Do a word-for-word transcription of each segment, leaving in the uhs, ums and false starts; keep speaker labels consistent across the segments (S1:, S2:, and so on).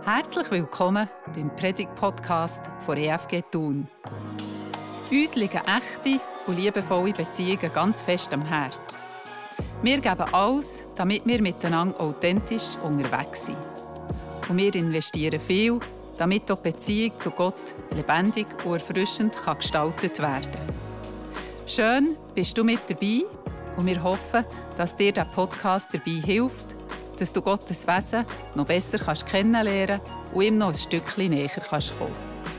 S1: Herzlich willkommen beim Predigt-Podcast von E F G Thun. Uns liegen echte und liebevolle Beziehungen ganz fest am Herzen. Wir geben alles, damit wir miteinander authentisch unterwegs sind. Und wir investieren viel, damit auch die Beziehung zu Gott lebendig und erfrischend kann gestaltet werden kann. Schön, bist du mit dabei und wir hoffen, dass dir der Podcast dabei hilft, dass du Gottes Wesen noch besser kannst kennenlernen und ihm noch ein Stückchen näher kannst kommen.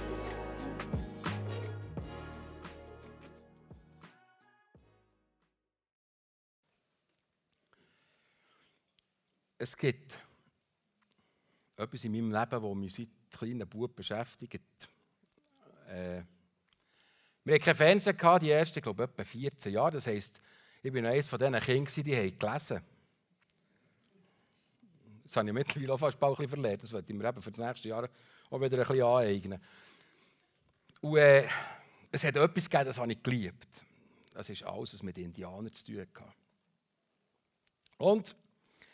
S2: Es gibt etwas in meinem Leben, das mich seit kleinen Bub beschäftigt. Äh, wir hatten kein Fernsehen, die ersten, ich glaube, etwa vierzehn Jahre. Das heisst, ich war noch eines von diesen Kindern, die haben gelesen. Das habe ich mittlerweile auch fast ein bisschen verlernt. Das werde ich mir eben für das nächste Jahr auch wieder ein bisschen aneignen. Und äh, es hat etwas gegeben, das habe ich geliebt. Das ist alles, was mit Indianern zu tun hatte. Und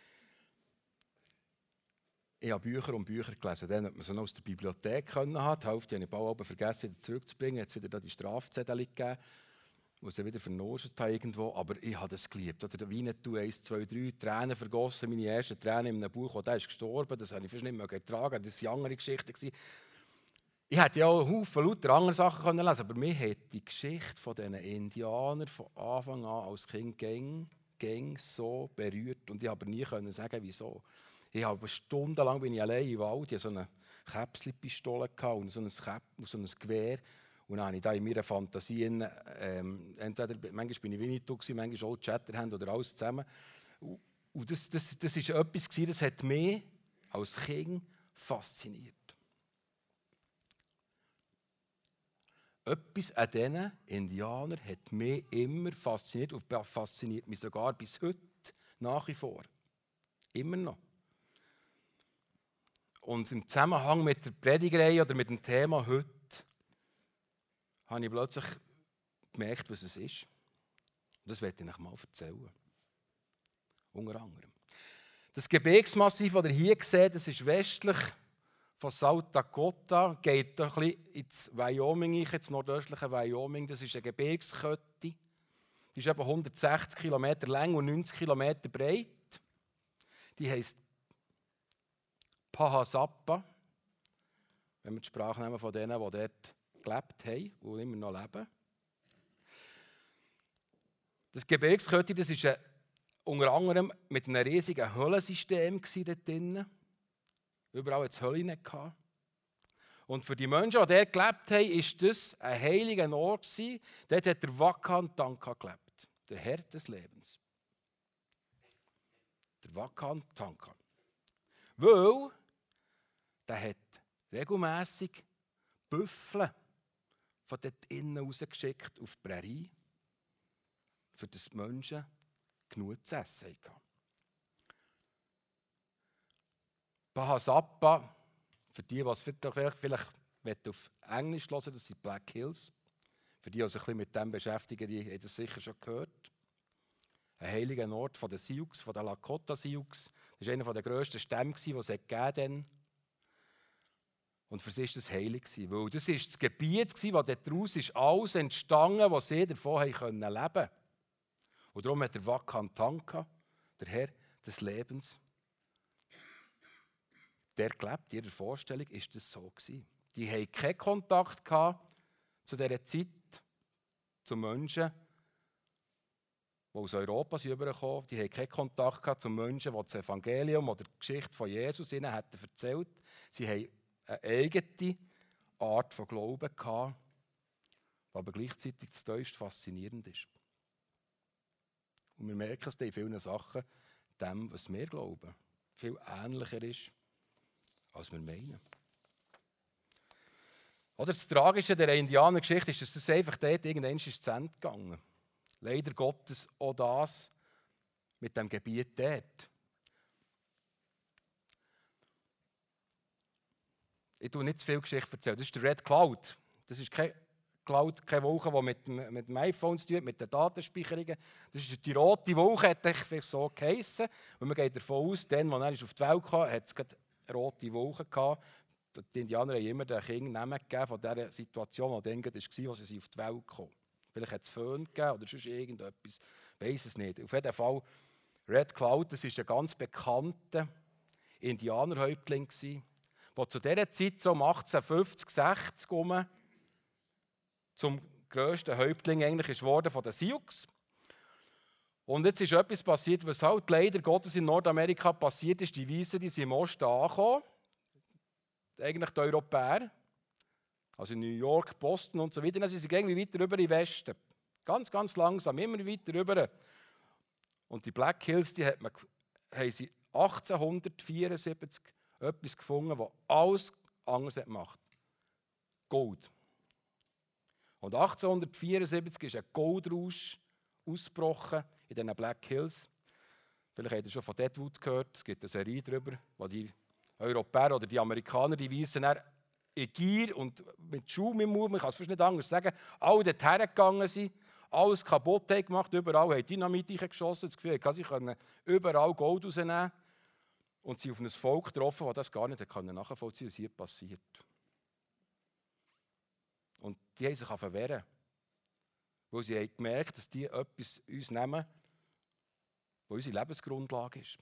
S2: ich habe Bücher und Bücher gelesen. Dann hat man sie noch aus der Bibliothek können haben. Die Hälfte habe ich bald vergessen, wieder zurückzubringen. Jetzt wieder da die Strafzettel gegeben, die sie wieder vernoschen haben irgendwo. Aber ich habe das geliebt. Oder Winnetou eins, zwei, drei, Tränen vergossen. Meine ersten Tränen in einem Buch, oh, der ist gestorben. Das habe ich fast nicht mehr getragen. Das waren andere Geschichten. Ich hätte ja auch einen Haufen lauter andere Sachen können lesen, aber mir hat die Geschichte von diesen Indianern von Anfang an als Kind gang, gang so berührt. Und ich habe nie können sagen, wieso. Ich habe stundenlang bin ich allein im Wald, ich hatte so eine Käpselpistole und so ein, Käp- so ein Gewehr. Und dann habe ich da in meiner Fantasie, ähm, entweder, manchmal bin ich Winnetou, manchmal Old Shatterhand oder alles zusammen. Und das, das, das ist etwas, das hat mich als Kind fasziniert. Etwas an diesen Indianern hat mich immer fasziniert und fasziniert mich sogar bis heute nach wie vor. Immer noch. Und im Zusammenhang mit der Predigerei oder mit dem Thema heute habe ich plötzlich gemerkt, was es ist. Und das werde ich euch mal erzählen. Unter anderem. Das Gebirgsmassiv, das ihr hier seht, das ist westlich von South Dakota, geht ein bisschen ins Wyoming, ins nordöstliche Wyoming. Das ist eine Gebirgskette. Die ist etwa hundertsechzig Kilometer lang und neunzig Kilometer breit. Die heisst Pahasapa, wenn wir die Sprache nehmen von denen, die dort gelebt haben und immer noch leben. Das Gebirgskette, das war unter anderem mit einem riesigen Höhlensystem dort drin. Überall hatte es Höhlen. Und für die Menschen, die dort gelebt haben, war das ein heiliger Ort. Dort hat der Wakan Tanka gelebt, der Herr des Lebens. Der Wakan Tanka. Weil der hat regelmässig Büffel von dort innen rausgeschickt auf die Prärie, für das die Menschen genug zu essen hatten. Pahasapa, für die, die es vielleicht, vielleicht auf Englisch hören, das sind Black Hills. Für die, die sich ein bisschen mit dem beschäftigen, die haben das sicher schon gehört. Ein heiliger Ort von den Sioux, von den Lakota Sioux. Das war einer der grössten Stämme, die es gegeben hat. Und für sie war das heilig, weil das war das Gebiet, wo daraus ist alles entstanden, was sie davon leben konnten. Und darum hat der Wakan Tanka, der Herr des Lebens, der gelebt, in ihrer Vorstellung war das so. Die hatten keinen Kontakt zu dieser Zeit, zu Menschen, die aus Europa rübergekommen sind. Die hatten keinen Kontakt zu Menschen, die das Evangelium oder die Geschichte von Jesus ihnen hätten erzählt. Sie hatten eine eigene Art von Glauben gehabt, die aber gleichzeitig das tiefst faszinierend ist. Und wir merken es in vielen Sachen, dem, was wir glauben, viel ähnlicher ist, als wir meinen. Oder das Tragische der Indianergeschichte ist, dass es einfach dort irgendwann ins Ende gegangen ist. Leider Gottes auch das mit dem Gebiet dort. Ich erzähle nicht zu viel Geschichte. Das ist der Red Cloud. Das ist keine Cloud, keine Wolke, die mit, mit dem iPhone zu tun hat, mit den Datenspeicherungen. Das ist die rote Wolke, hat vielleicht so geheissen. Und man geht davon aus, dann, als er auf die Welt kam, hat es rote Wolke gehabt. Die Indianer haben immer den Kindern Namen gegeben von dieser Situation, die dann war, als sie auf die Welt kamen. Vielleicht hat es Föhn gegeben oder sonst irgendetwas. Ich weiss es nicht. Auf jeden Fall, Red Cloud, das war ein ganz bekannter Indianerhäuptling, der zu dieser Zeit so um achtzehnhundertfünfzig, sechzig herum zum grössten Häuptling eigentlich ist worden von den Sioux. Und jetzt ist etwas passiert, was halt leider Gottes in Nordamerika passiert ist. Die Weißen, die sind im Osten angekommen. Eigentlich die Europäer. Also in New York, Boston und so weiter. Dann sind sie irgendwie weiter rüber in den Westen. Ganz, ganz langsam, immer weiter rüber. Und die Black Hills, die hat man, haben sie achtzehnhundertvierundsiebzig etwas gefunden, das alles anders gemacht hat. Gold. Und achtzehnhundertvierundsiebzig ist ein Goldrausch ausgebrochen in den Black Hills. Vielleicht habt ihr schon von Deadwood gehört. Es gibt eine Serie darüber, wo die Europäer oder die Amerikaner, die Weißen, in Gier und mit Schuh im Mund, man kann es fast nicht anders sagen, alle dorthin gegangen sind, alles kaputt haben gemacht, überall haben Dynamit geschossen, das Gefühl, sie können überall Gold rausnehmen und sie auf ein Volk getroffen, das das gar nicht nachvollziehen kann, was hier passiert. Und die haben sich verwehren, weil sie haben gemerkt, dass die etwas uns nehmen, was unsere Lebensgrundlage ist.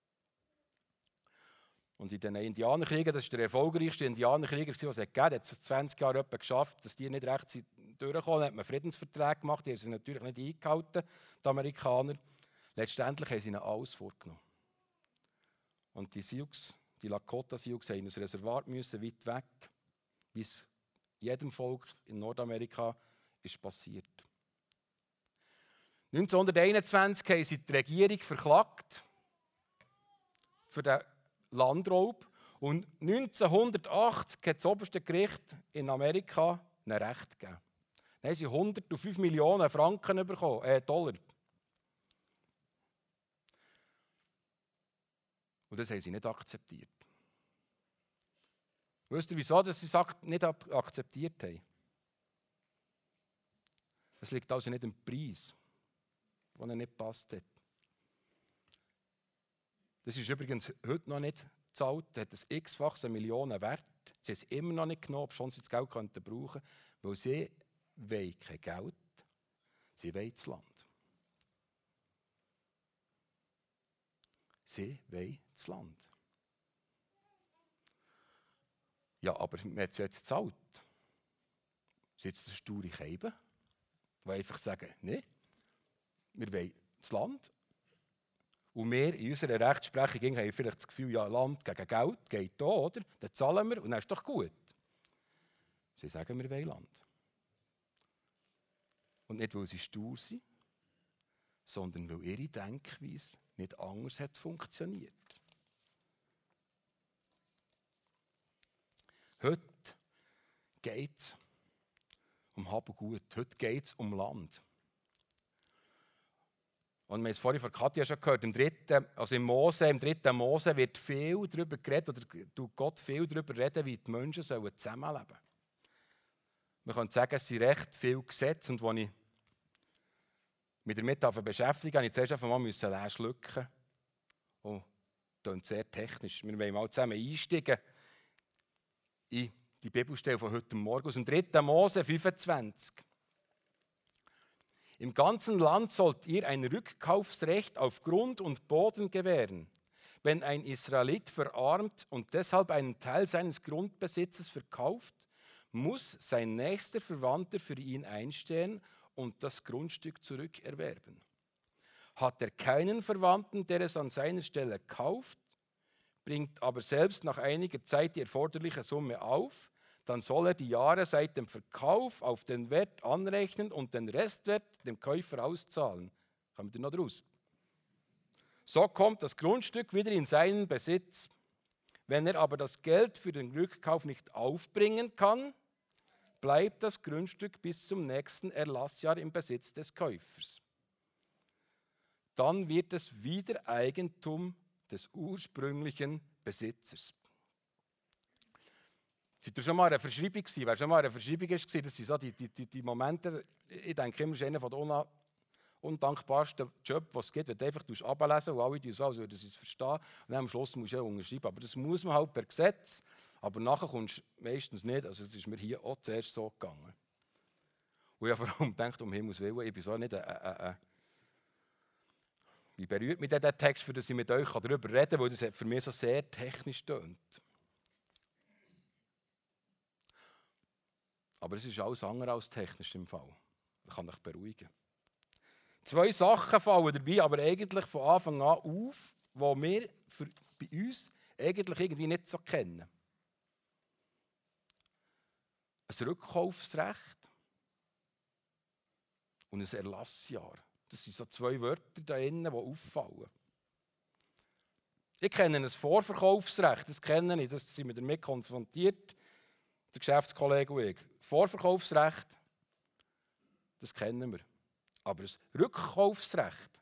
S2: Und in den Indianerkriegen, das war der erfolgreichste Indianerkrieger, den es gegeben hat, hat es zwanzig Jahre etwa geschafft, dass die nicht recht durchkommen. Dann hat man Friedensverträge gemacht, die haben sie natürlich nicht eingehalten, die Amerikaner. Letztendlich haben sie ihnen alles vorgenommen. Und die Sioux, die Lakota-Sioux, haben in ein Reservat müssen, weit weg, wie es jedem Volk in Nordamerika ist passiert. neunzehnhunderteinundzwanzig haben sie die Regierung verklagt für den Landraub. Und neunzehnhundertachtzig hat das oberste Gericht in Amerika ein Recht gegeben. Dann haben sie hundertfünf Millionen Franken bekommen, äh, Dollar. Und das haben sie nicht akzeptiert. Wisst ihr, wieso dass sie es nicht akzeptiert haben? Es liegt also nicht am Preis, der ihnen nicht passt hat. Das ist übrigens heute noch nicht gezahlt, hat ein x-faches Millionen Wert. Sie haben es immer noch nicht genommen, ob schon sie das Geld brauchen könnten, weil sie wollen kein Geld, sie wollen das Land. Sie wollen das Land. Ja, aber man hat es jetzt gezahlt. Sitzt der sture Keiben, die einfach sagen, nein, wir wollen das Land. Und wir in unserer Rechtsprechung haben vielleicht das Gefühl, ja, Land gegen Geld geht da, oder? Dann zahlen wir und dann ist doch gut. Sie sagen, wir wollen Land. Und nicht, weil sie stur sind, sondern weil ihre Denkweise nicht anders hat funktioniert. Heute geht es um Hab und Gut. Heute geht es um Land. Und wir haben es vorhin von Katja schon gehört, im dritten, also im Mose, im dritten Mose wird viel darüber geredet, oder tut Gott viel darüber reden, wie die Menschen sollen zusammenleben sollen. Man kann sagen, es sind recht viele Gesetze, und als ich mich damit beschäftigt habe, musste ich zuerst einfach mal leer schlucken. Oh, das klingt sehr technisch. Wir wollen mal zusammen einsteigen in die Bibelstelle von heute Morgen aus dem dritten Mose fünfundzwanzig. Im ganzen Land sollt ihr ein Rückkaufsrecht auf Grund und Boden gewähren. Wenn ein Israelit verarmt und deshalb einen Teil seines Grundbesitzes verkauft, muss sein nächster Verwandter für ihn einstehen und das Grundstück zurückerwerben. Hat er keinen Verwandten, der es an seiner Stelle kauft, bringt aber selbst nach einiger Zeit die erforderliche Summe auf, dann soll er die Jahre seit dem Verkauf auf den Wert anrechnen und den Restwert dem Käufer auszahlen. Kommt ihr noch draus? So kommt das Grundstück wieder in seinen Besitz. Wenn er aber das Geld für den Rückkauf nicht aufbringen kann, bleibt das Grundstück bis zum nächsten Erlassjahr im Besitz des Käufers. Dann wird es wieder Eigentum des ursprünglichen Besitzers. Seid ihr schon mal an einer Verschreibung gewesen? Wer schon mal an einer Verschreibung war, das sind so die, die, die, die Momente, ich denke immer, das ist einer der undankbarste Job, den es gibt, wenn du einfach ablesen und alle tun so, als würden sie es verstehen. Und dann am Schluss musst du ja unterschreiben. Aber das muss man halt per Gesetz. Aber nachher kommst du meistens nicht. Also es ist mir hier auch zuerst so gegangen. Und ich habe vor allem gedacht, um Himmels Willen, ich bin so nicht ein... ein, ein Wie berührt mich dieser Text, für dass ich mit euch darüber reden kann, weil das für mich so sehr technisch tönt. Aber es ist alles andere als technisch im Fall. Ich kann dich beruhigen. Zwei Sachen fallen dabei, aber eigentlich von Anfang an auf, die wir für, bei uns eigentlich irgendwie nicht so kennen. Ein Rückkaufsrecht und ein Erlassjahr. Das sind so zwei Wörter da innen, die auffallen. Ich kenne ein Vorverkaufsrecht, das kenne ich, das sind wir damit konfrontiert, der Geschäftskollege und ich. Vorverkaufsrecht, das kennen wir. Aber ein Rückkaufsrecht,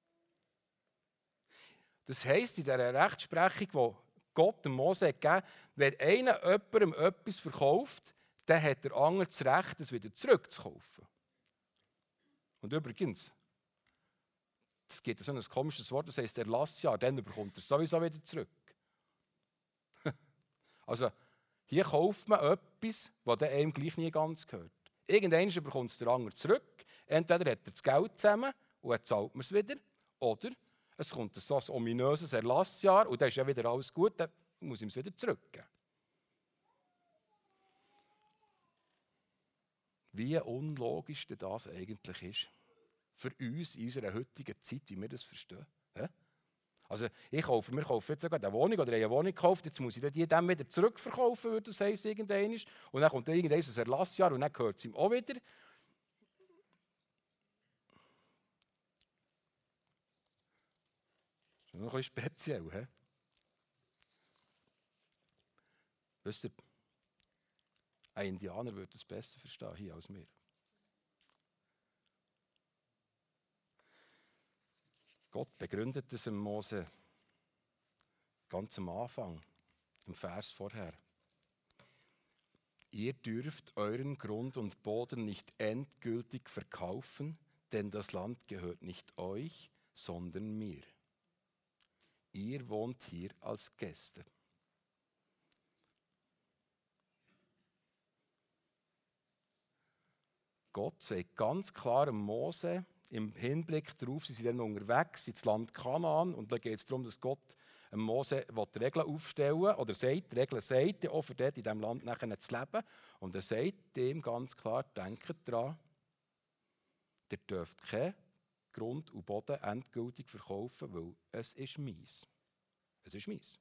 S2: das heisst in dieser Rechtsprechung, die Gott dem Mose gegeben hat, wenn einer jemandem etwas verkauft, dann hat der andere das Recht, es wieder zurückzukaufen. Und übrigens, es gibt so ein komisches Wort, das heisst Erlassjahr, dann bekommt er es sowieso wieder zurück. Also, hier kauft man etwas, das einem gleich nie ganz gehört. Irgendwann bekommt es der andere zurück. Entweder hat er das Geld zusammen und dann zahlt man es wieder, oder es kommt so ein ominöses Erlassjahr und dann ist ja wieder alles gut, dann muss ihm es wieder zurückgeben. Wie unlogisch das eigentlich ist. Für uns in unserer heutigen Zeit, wie wir das verstehen. Also ich kaufe, wir kaufen jetzt sogar eine Wohnung oder eine Wohnung gekauft, jetzt muss ich die dann wieder zurückverkaufen, würde das heisst, irgendwann. Und dann kommt irgendwann ein Erlassjahr und dann gehört es ihm auch wieder. Das ist noch ein bisschen speziell, he? Wisst ihr, ein Indianer würde es besser verstehen hier als wir. Gott begründet es im Mose ganz am Anfang, im Vers vorher. Ihr dürft euren Grund und Boden nicht endgültig verkaufen, denn das Land gehört nicht euch, sondern mir. Ihr wohnt hier als Gäste. Gott sagt ganz klar dem Mose, im Hinblick darauf, sie sind dann unterwegs ins Land Kanaan und da geht es darum, dass Gott Mose die Regeln aufstellen will, oder sagt, die Regeln sagt er auch für dort in diesem Land nachher zu leben. Und er sagt ihm ganz klar, denkt daran, ihr dürft keinen Grund und Boden endgültig verkaufen, weil es ist meins. Es ist meins.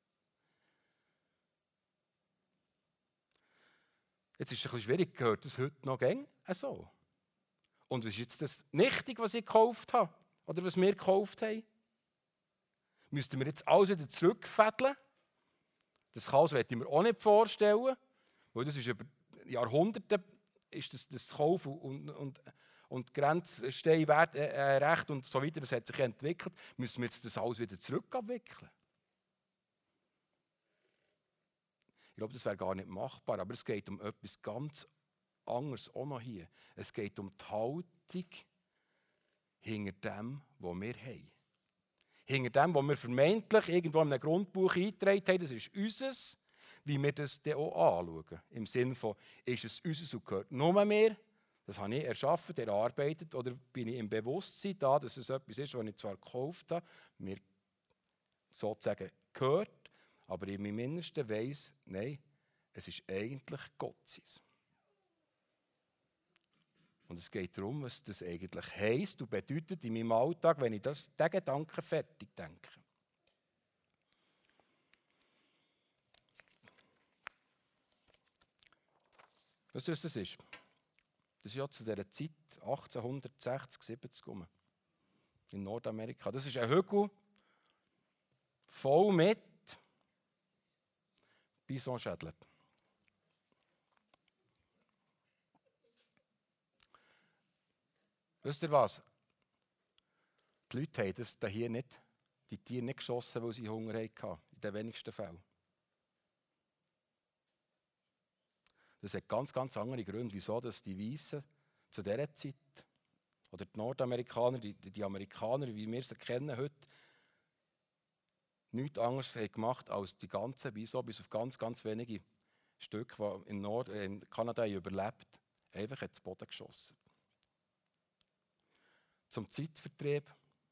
S2: Jetzt ist es ein bisschen schwierig, gehört das heute noch gäng so? Und was ist jetzt das Nichtig, was ich gekauft habe? Oder was wir gekauft haben? Müssten wir jetzt alles wieder zurückfädeln? Das Chaos möchte ich mir auch nicht vorstellen, weil das ist über Jahrhunderte ist das, das Kauf und, und, und Grenzsteinwert, äh, Recht und so weiter, das hat sich entwickelt. Müssen wir jetzt das alles wieder zurückabwickeln? Ich glaube, das wäre gar nicht machbar, aber es geht um etwas ganz anderes auch noch hier. Es geht um die Haltung hinter dem, was wir haben. Hinter dem, was wir vermeintlich irgendwo in einem Grundbuch eingetragen haben, das ist unseres, wie wir das dann auch anschauen. Im Sinne von, ist es unseres und gehört nur mir? Das habe ich erschaffen, erarbeitet, oder bin ich im Bewusstsein da, dass es etwas ist, was ich zwar gekauft habe, mir sozusagen gehört, aber in meinem Innersten weiss, nein, es ist eigentlich Gottes. Und es geht darum, was das eigentlich heisst und bedeutet in meinem Alltag, wenn ich das, diesen Gedanken fertig denke. Weißt du, was das ist? Das ist ja zu dieser Zeit achtzehnhundertsechzig, siebzig rum, in Nordamerika. Das ist ein Hügel voll mit Bisonschädeln. Wisst ihr was? Die Leute haben das hier nicht, die Tiere nicht geschossen, weil sie Hunger hatten, in den wenigsten Fällen. Das hat ganz, ganz andere Gründe, wieso dass die Weißen zu dieser Zeit oder die Nordamerikaner, die, die Amerikaner, wie wir sie kennen heute, nichts anderes haben gemacht, als die ganzen, bis auf ganz, ganz wenige Stücke, die in, Nord-, in Kanada überlebt, einfach ins Boden geschossen. Zum Zeitvertrieb,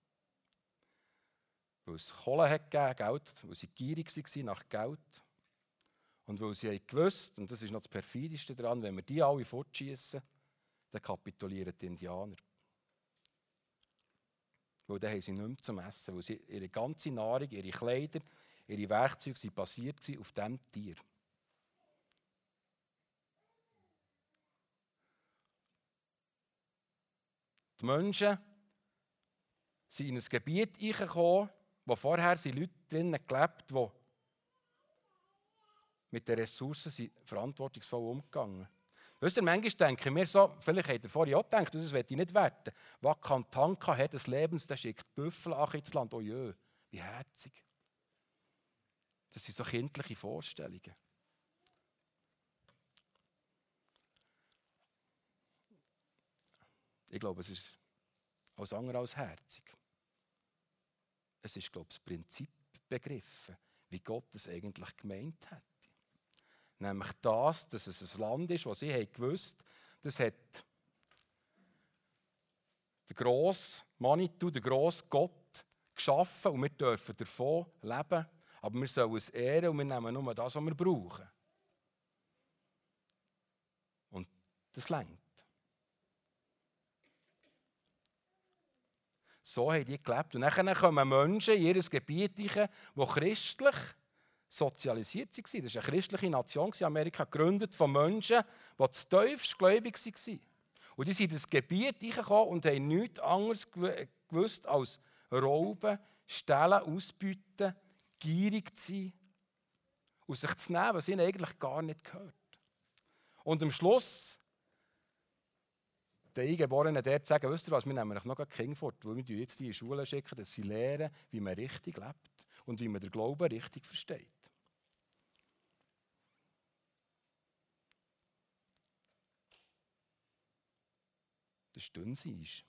S2: weil es Kohle hat gegeben, Geld, weil sie gierig waren nach Geld und weil sie haben gewusst, und das ist noch das Perfideste daran, wenn wir die alle fortschießen, dann kapitulieren die Indianer. Weil dann haben sie nichts zum Essen, weil sie, ihre ganze Nahrung, ihre Kleider, ihre Werkzeuge waren basiert auf diesem Tier. Die Menschen sind in ein Gebiet hineingekommen, wo vorher sind Leute drinnen gelebt, die mit den Ressourcen sind verantwortungsvoll umgegangen. Wisst ihr, manchmal denken wir so, vielleicht habt ihr vorhin auch gedacht, das will ich nicht werten. Wakantanka hat des Lebens, der schickt Büffel ins Land. Oh jö, wie herzig. Das sind so kindliche Vorstellungen. Ich glaube, es ist alles andere als herzig. Es ist, glaube ich, das Prinzip begriffen, wie Gott es eigentlich gemeint hat. Nämlich das, dass es ein Land ist, das sie haben gewusst, das hat der grosse Manitou, der grosse Gott geschaffen und wir dürfen davon leben, aber wir sollen es ehren und wir nehmen nur das, was wir brauchen. Und das reicht. So haben die gelebt. Und dann kommen Menschen in ihr Gebiet, die christlich sozialisiert waren. Das war eine christliche Nation in Amerika, gegründet von Menschen, die zutiefst gläubig waren. Und die sind in das Gebiet hineingekommen und haben nichts anderes gewusst als rauben, stehlen, ausbeuten, gierig zu sein und sich zu nehmen, was ihnen eigentlich gar nicht gehört. Und am Schluss den Eingeborenen dort sagen, wisst ihr was, wir nehmen noch ein Kind fort, weil wir jetzt die in die Schule schicken, dass sie lernen, wie man richtig lebt und wie man den Glauben richtig versteht. Das ist dünn. Die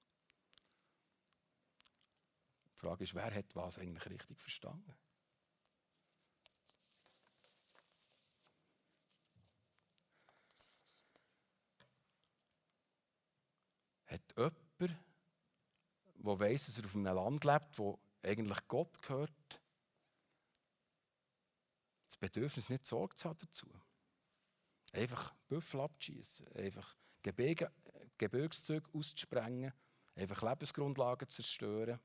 S2: Frage ist, wer hat was eigentlich richtig verstanden? Hat jemand, der weiss, dass er auf einem Land lebt, wo eigentlich Gott gehört, das Bedürfnis nicht Sorge zu haben dazu? Einfach Büffel abzuschießen, einfach Gebirge, Gebirgszüge auszusprengen, einfach Lebensgrundlagen zu zerstören,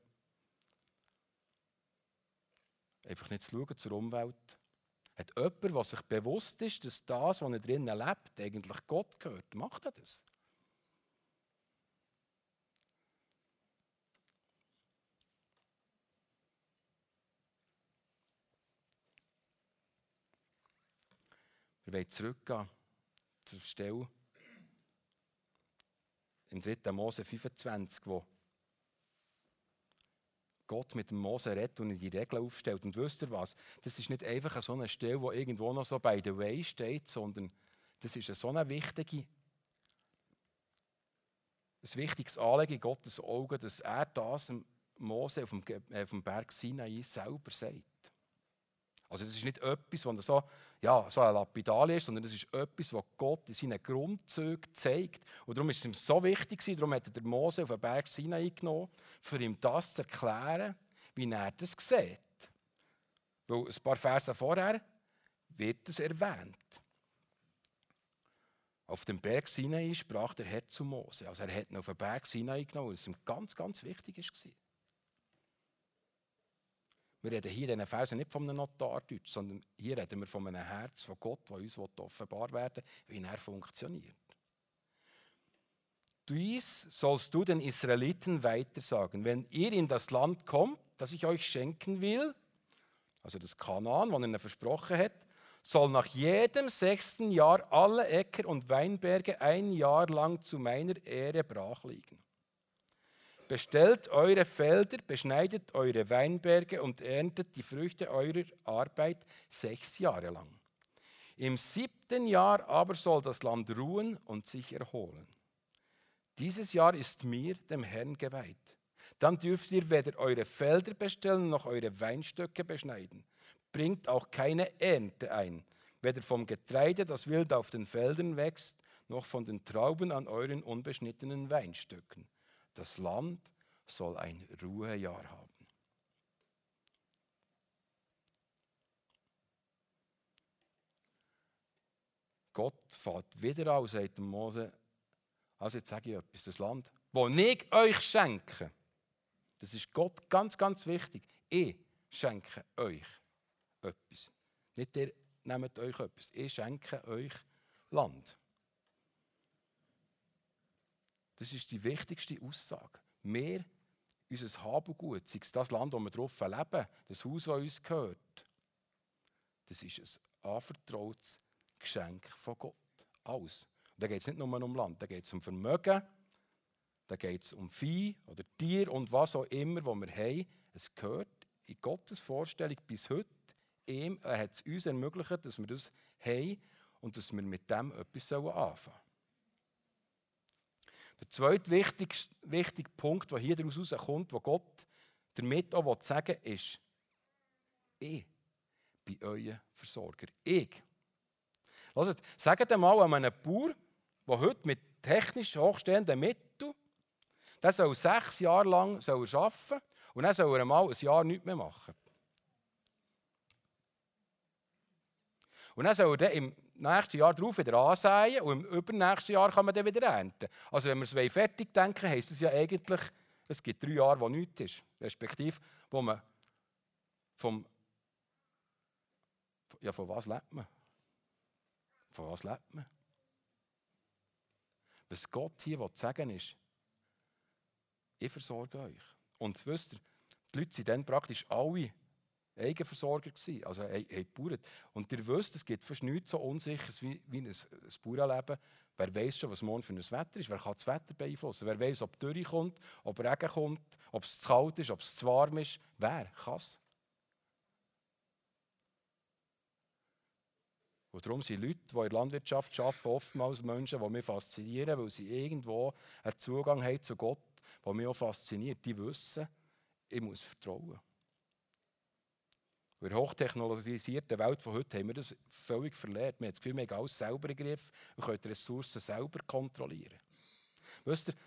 S2: einfach nicht zu schauen zur Umwelt. Hat jemand, der sich bewusst ist, dass das, was er drinnen lebt, eigentlich Gott gehört, macht er das? Wir wollen zurückgehen zur Stelle im dritten Mose fünfundzwanzig, wo Gott mit dem Mose redet und die Regeln aufstellt. Und wisst ihr was? Das ist nicht einfach so eine Stelle, die irgendwo noch so by the way steht, sondern das ist so eine wichtige, ein wichtiges Anliegen in Gottes Augen, dass er das dem Mose auf dem, auf dem Berg Sinai selber sagt. Also das ist nicht etwas, was so, ja, so ein Lapidal ist, sondern das ist etwas, was Gott in seinen Grundzügen zeigt. Und darum ist es ihm so wichtig, darum hat er den Mose auf den Berg Sinai genommen, für ihm das zu erklären, wie er das sieht. Weil ein paar Verse vorher wird es erwähnt. Auf dem Berg Sinai sprach der Herr zu Mose. Also er hat ihn auf den Berg Sinai genommen, weil es ihm ganz, ganz wichtig war. Wir reden hier in diesen Versen nicht von einem Notardeutsch, sondern hier reden wir von einem Herz von Gott, das uns offenbar werden will, wie er funktioniert. Dies sollst du den Israeliten weitersagen. Wenn ihr in das Land kommt, das ich euch schenken will, also das Kanaan, das er ihnen versprochen hat, soll nach jedem sechsten Jahr alle Äcker und Weinberge ein Jahr lang zu meiner Ehre brach liegen. Bestellt eure Felder, beschneidet eure Weinberge und erntet die Früchte eurer Arbeit sechs Jahre lang. Im siebten Jahr aber soll das Land ruhen und sich erholen. Dieses Jahr ist mir, dem Herrn, geweiht. Dann dürft ihr weder eure Felder bestellen, noch eure Weinstöcke beschneiden. Bringt auch keine Ernte ein, weder vom Getreide, das wild auf den Feldern wächst, noch von den Trauben an euren unbeschnittenen Weinstöcken. Das Land soll ein Ruhejahr haben. Gott fährt wieder an, sagt Mose, also jetzt sage ich etwas, das Land, das ich euch schenke, das ist Gott ganz, ganz wichtig. Ich schenke euch etwas. Nicht ihr nehmt euch etwas, ich schenke euch Land. Das ist die wichtigste Aussage. Wir, unser Habengut, sei es das Land, wo wir drauf leben, das Haus, das uns gehört, das ist ein anvertrautes Geschenk von Gott. Alles. Und da geht es nicht nur um Land, da geht es um Vermögen, da geht es um Vieh oder Tier und was auch immer, was wir haben. Es gehört in Gottes Vorstellung bis heute ihm. Er hat es uns ermöglicht, dass wir das haben und dass wir mit dem etwas anfangen sollen. Der zweite wichtige, wichtige Punkt, der hier daraus kommt, wo Gott damit auch sagen will, ist, ich bin euer Versorger. Ich. Hört, sagt einmal an einen Bauer, der heute mit technisch hochstehenden Mitteln, der soll sechs Jahre lang soll er arbeiten und dann soll er mal ein Jahr nichts mehr machen. Und dann soll er dann im nächsten Jahr darauf wieder ansäen und im übernächsten Jahr kann man dann wieder ernten. Also wenn wir es fertig denken, heisst es ja eigentlich, es gibt drei Jahre, wo nichts ist. Respektive, wo man vom... Ja, von was lebt man? Von was lebt man? Was Gott hier sagen will, ist, ich versorge euch. Und wisst ihr, die Leute waren dann praktisch alle Eigenversorger gewesen, also haben gebaut. Und ihr wisst, es gibt fast nichts so Unsicheres wie, wie ein, ein Bauernleben. Wer weiß schon, was morgen für ein Wetter ist? Wer kann das Wetter beeinflussen? Wer weiß, ob Dürre kommt, ob Regen kommt, ob es zu kalt ist, ob es zu warm ist? Wer kann es? Und darum sind Leute, die in der Landwirtschaft arbeiten, oftmals Menschen, die mich faszinieren, weil sie irgendwo einen Zugang haben zu Gott, der mich auch fasziniert. Die wissen, ich muss vertrauen. In der hochtechnologisierten Welt von heute haben wir das völlig verlernt. Wir haben das Gefühl, wir haben alles selber im Griff und können die Ressourcen selber kontrollieren. Wisst ihr,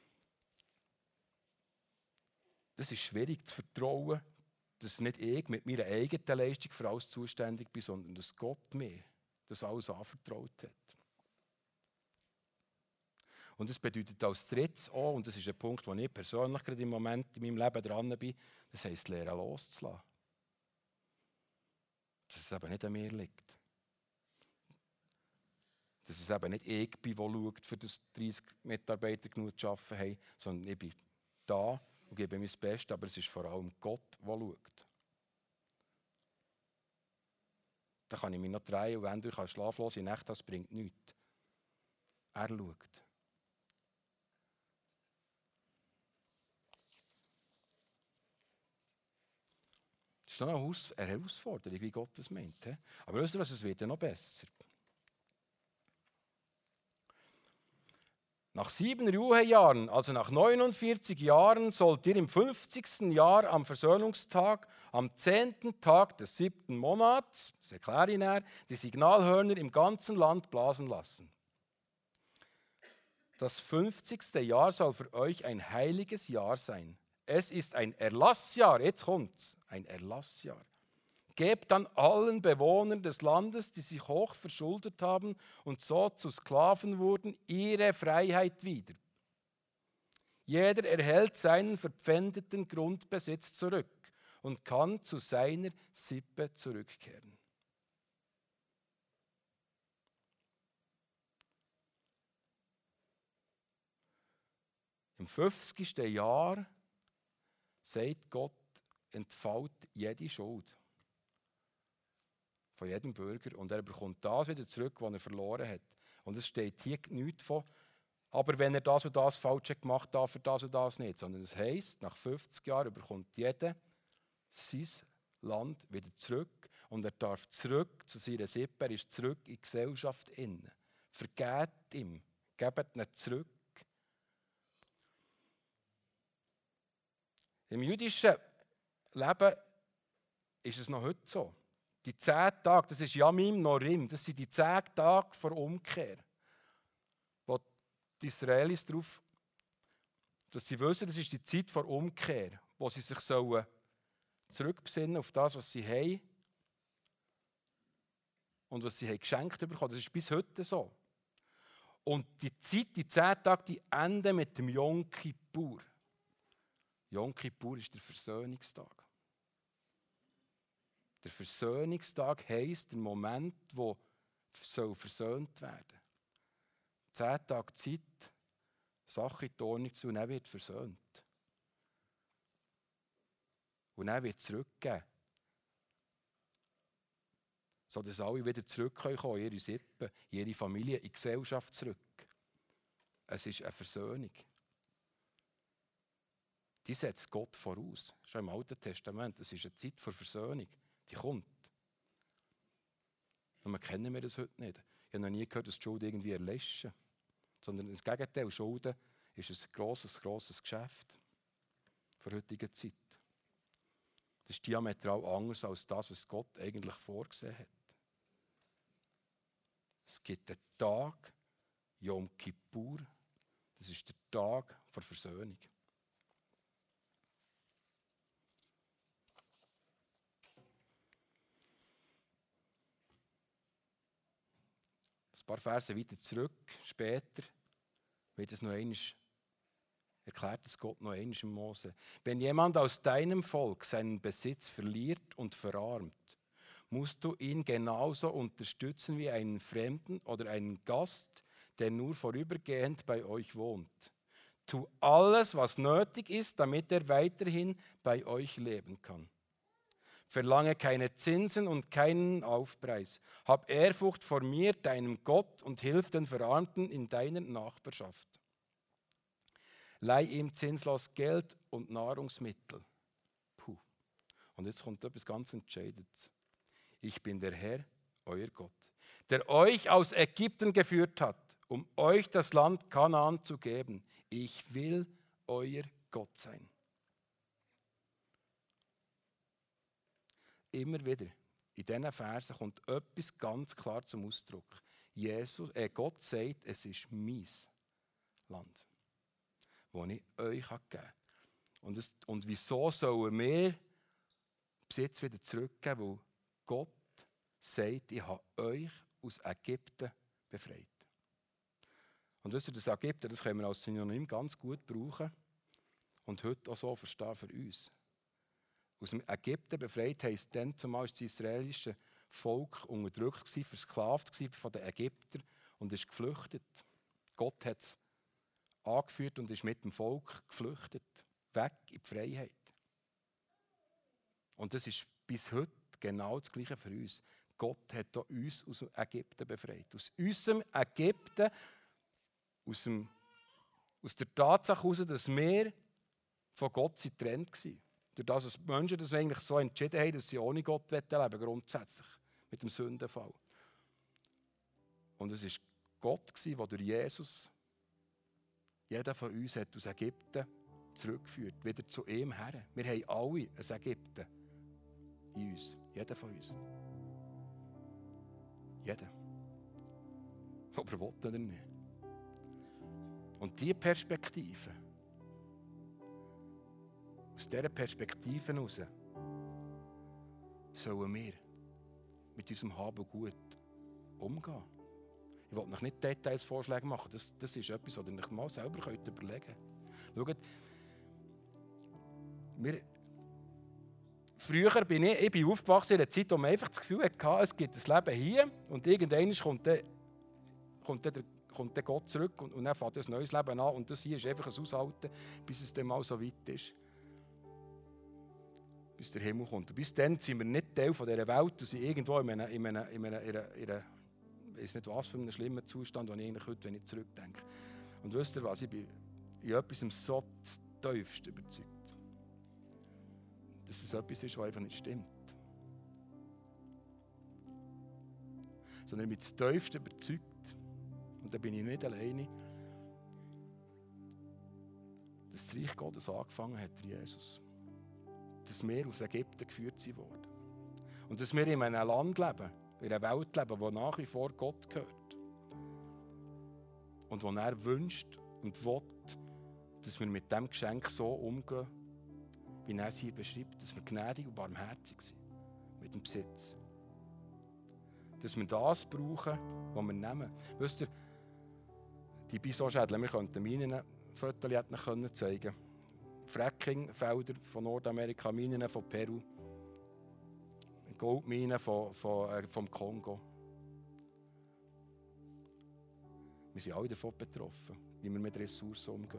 S2: das ist schwierig zu vertrauen, dass nicht ich mit meiner eigenen Leistung für alles zuständig bin, sondern dass Gott mir das alles anvertraut hat. Und das bedeutet als drittes auch, und das ist ein Punkt, wo ich persönlich gerade im Moment in meinem Leben dran bin, das heisst, lernen loszulassen. Dass es eben nicht an mir liegt. Dass es eben nicht ich bin, der schaut, für das dreißig Mitarbeiter genug zu arbeiten haben, sondern ich bin da und gebe mein Bestes, aber es ist vor allem Gott, der schaut. Da kann ich mich noch drehen und wenden, ich kann schlaflose Nächte, das bringt nichts. Er schaut. Das ist schon eine Herausforderung, wie Gott das meint. Aber wisst ihr was, es wird ja noch besser. Nach sieben Ruhejahren, also nach neunundvierzig Jahren, sollt ihr im fünfzigsten Jahr am Versöhnungstag, am zehnten Tag des siebten Monats, das erkläre ich näher, die Signalhörner im ganzen Land blasen lassen. Das fünfzigste Jahr soll für euch ein heiliges Jahr sein. Es ist ein Erlassjahr, jetzt kommt's, ein Erlassjahr. Gebt dann allen Bewohnern des Landes, die sich hoch verschuldet haben und so zu Sklaven wurden, ihre Freiheit wieder. Jeder erhält seinen verpfändeten Grundbesitz zurück und kann zu seiner Sippe zurückkehren. Im fünfzigsten Jahr sagt Gott, entfällt jede Schuld von jedem Bürger und er bekommt das wieder zurück, was er verloren hat. Und es steht hier nichts von, aber wenn er das und das falsch gemacht hat, darf er das und das nicht. Sondern es heisst, nach fünfzig Jahren bekommt jeder sein Land wieder zurück und er darf zurück zu seiner Sippe, er ist zurück in die Gesellschaft innen. Vergebt ihm, gebt ihn zurück Im jüdischen Leben ist es noch heute so. Die zehn Tage, das ist Yamim Norim, das sind die zehn Tage vor Umkehr, wo die Israelis darauf, dass sie wissen, das ist die Zeit vor Umkehr, wo sie sich sollen zurückbesinnen auf das, was sie haben und was sie haben geschenkt bekommen. Das ist bis heute so. Und die Zeit, die zehn Tage, die enden mit dem Yom Kippur. Yom Kippur ist der Versöhnungstag. Der Versöhnungstag heisst der Moment, wo soll versöhnt werden. Zehn Tage Zeit, Sache in die Ordnung zu, und dann wird versöhnt. Und dann wird zurückgegeben. So dass alle wieder zurückkommen können, in ihre Sippe, in ihre Familie, in die Gesellschaft zurück. Es ist eine Versöhnung. Die setzt Gott voraus. Schon im Alten Testament. Es ist eine Zeit für Versöhnung. Die kommt. Und wir kennen wir das heute nicht. Ich habe noch nie gehört, dass die Schulden irgendwie erlöschen. Sondern das Gegenteil, Schulden ist ein grosses, grosses Geschäft für heutige Zeit. Das ist diametral anders als das, was Gott eigentlich vorgesehen hat. Es gibt einen Tag, Yom Kippur, das ist der Tag der Versöhnung. Ein paar Verse weiter zurück, später, wird es noch einmal, erklärt es Gott noch einmal im Mose. Wenn jemand aus deinem Volk seinen Besitz verliert und verarmt, musst du ihn genauso unterstützen wie einen Fremden oder einen Gast, der nur vorübergehend bei euch wohnt. Tu alles, was nötig ist, damit er weiterhin bei euch leben kann. Verlange keine Zinsen und keinen Aufpreis. Hab Ehrfurcht vor mir, deinem Gott, und hilf den Verarmten in deiner Nachbarschaft. Leih ihm zinslos Geld und Nahrungsmittel. Puh. Und jetzt kommt etwas ganz Entscheidendes. Ich bin der Herr, euer Gott, der euch aus Ägypten geführt hat, um euch das Land Kanaan zu geben. Ich will euer Gott sein. Immer wieder in diesen Versen kommt etwas ganz klar zum Ausdruck. Jesus, äh Gott sagt, es ist mein Land, das ich euch geben kann. Und, es, und wieso sollen wir Besitz wieder zurückgeben? Weil Gott sagt, ich habe euch aus Ägypten befreit. Und wisst ihr, das Ägypten, das können wir als Synonym ganz gut brauchen und heute auch so verstehen für uns. Aus dem Ägypten befreit heisst dann zumal das israelische Volk unterdrückt gewesen, versklavt gewesen von den Ägyptern und ist geflüchtet. Gott hat es angeführt und ist mit dem Volk geflüchtet, weg in die Freiheit. Und das ist bis heute genau das Gleiche für uns. Gott hat auch uns aus dem Ägypten befreit. Aus unserem Ägypten, aus, dem, aus der Tatsache heraus, dass wir von Gott getrennt waren. Durch das, dass die Menschen das eigentlich so entschieden haben, dass sie ohne Gott leben wollen, grundsätzlich, mit dem Sündenfall. Und es war Gott, der durch Jesus jeden von uns hat aus Ägypten zurückgeführt, wieder zu ihm her. Wir haben alle ein Ägypten in uns, jeder von uns. Jeder. Aber er will oder nicht. Und diese Perspektive, aus dieser Perspektive heraus sollen wir mit unserem Haben und Gut umgehen. Ich will euch nicht Detailsvorschläge machen, das, das ist etwas, was ihr euch mal selber könnt überlegen könnt. Schaut, wir, früher bin ich, ich bin aufgewachsen in einer Zeit, wo man einfach das Gefühl hatte, es gibt ein Leben hier und irgendwann kommt dann, kommt dann, der, kommt dann Gott zurück und, und dann fängt ein neues Leben an und das hier ist einfach ein Aushalten, bis es dann mal so weit ist. Bis der Himmel kommt. Und bis dann sind wir nicht Teil von dieser Welt und sind irgendwo in einem, in einem, in einem, in einem, in einem ich weiß nicht was für einen schlimmen Zustand, den ich eigentlich heute, wenn ich zurückdenke. Und wisst ihr was, ich bin in etwas so tiefst überzeugt, dass es etwas ist, was einfach nicht stimmt. Sondern ich bin das tiefst überzeugt, und da bin ich nicht alleine, dass das Reich Gottes angefangen hat, Jesus. dass wir aus Ägypten geführt wurden. Und dass wir in einem Land leben, in einer Welt leben, wo nach wie vor Gott gehört. Und wo er wünscht und will, dass wir mit diesem Geschenk so umgehen, wie er es hier beschreibt, dass wir gnädig und barmherzig sind mit dem Besitz. Dass wir das brauchen, was wir nehmen. Wisst ihr, die Bisonschädel, wir könnten Minen Fotos zeigen können. Frackingfelder von Nordamerika, Minen von Peru, Goldminen von, von, äh, vom Kongo. Wir sind alle davon betroffen, wie wir mit Ressourcen umgehen.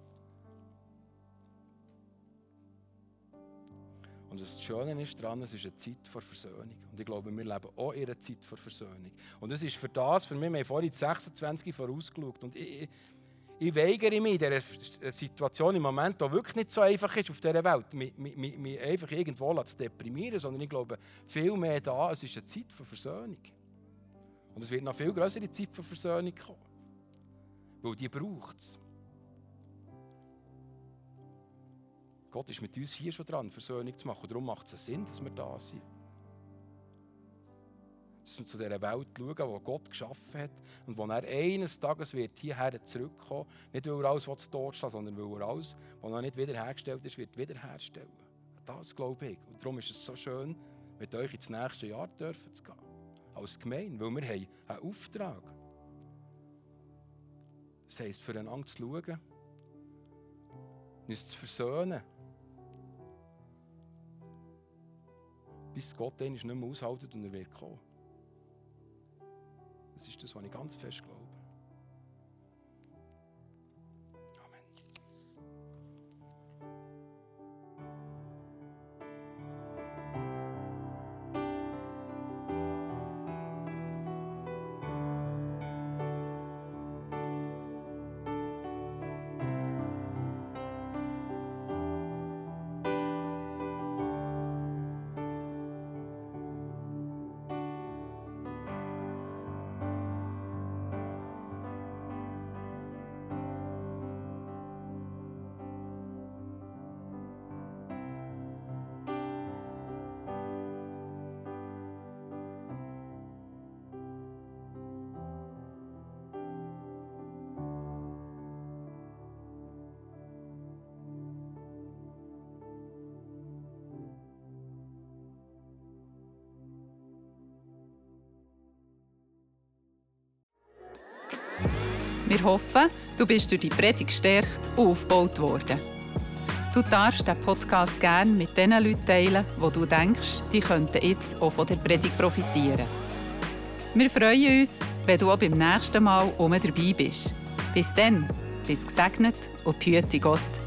S2: Und das Schöne ist daran, es ist eine Zeit vor Versöhnung. Und ich glaube, wir leben auch in einer Zeit vor Versöhnung. Und es ist für das, für mich, wir haben vorhin sechsundzwanzig vorausgeschaut. Und ich, ich, ich weigere mich in dieser Situation im Moment, die wirklich nicht so einfach ist auf dieser Welt, mich, mich, mich, mich einfach irgendwo zu deprimieren, sondern ich glaube, viel mehr da, es ist eine Zeit vor Versöhnung. Und es wird noch viel größere Zeit vor Versöhnung kommen. Weil die braucht es. Gott ist mit uns hier schon dran, Versöhnung zu machen. Und darum macht es Sinn, dass wir da sind. Dass wir zu dieser Welt schauen, die Gott geschaffen hat und wo er eines Tages wird hierher zurückkommen. Nicht, weil er alles totschlagen will, sondern weil er alles, was noch nicht wiederhergestellt ist, wird wiederherstellen. Das glaube ich. Und darum ist es so schön, mit euch ins nächste Jahr dürfen zu gehen. Als Gemeinde, weil wir haben einen Auftrag. Das heisst, füreinander zu schauen, uns zu versöhnen. Bis Gott den nicht mehr aushaltet und er wird kommen. Das ist das, was ich ganz fest glaube. Amen.
S1: Wir hoffen, du bist durch die Predigt gestärkt und aufgebaut worden. Du darfst den Podcast gerne mit den Leuten teilen, wo du denkst, die könnten jetzt auch von der Predigt profitieren. Wir freuen uns, wenn du auch beim nächsten Mal oben dabei bist. Bis dann, bis gesegnet und behüte Gott.